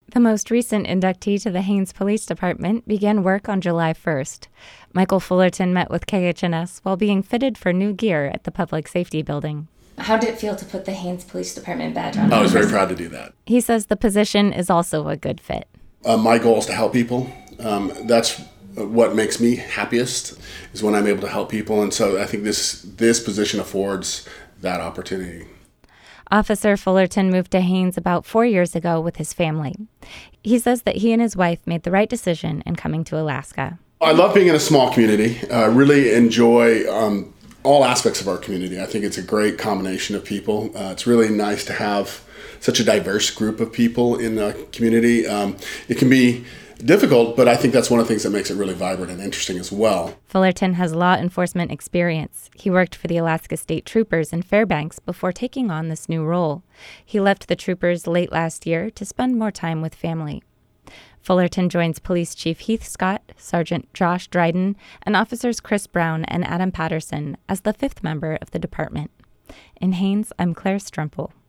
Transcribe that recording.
The most recent inductee to the Haines Police Department began work on July 1st. Michael Fullerton met with KHNS while being fitted for new gear at the Public Safety Building. How did it feel to put the Haines Police Department badge on? I was very proud to do that. He says the position is also a good fit. My goal is to help people. That's what makes me happiest, is when I'm able to help people. And so I think this position affords that opportunity. Officer Fullerton moved to Haines about 4 years ago with his family. He says that he and his wife made the right decision in coming to Alaska. I love being in a small community. I really enjoy all aspects of our community. I think it's a great combination of people. It's really nice to have such a diverse group of people in the community. It can be difficult, but I think that's one of the things that makes it really vibrant and interesting as well. Fullerton has law enforcement experience. He worked for the Alaska State Troopers in Fairbanks before taking on this new role. He left the Troopers late last year to spend more time with family. Fullerton joins Police Chief Heath Scott, Sergeant Josh Dryden, and Officers Chris Brown and Adam Patterson as the fifth member of the department. In Haines, I'm Claire Strempel.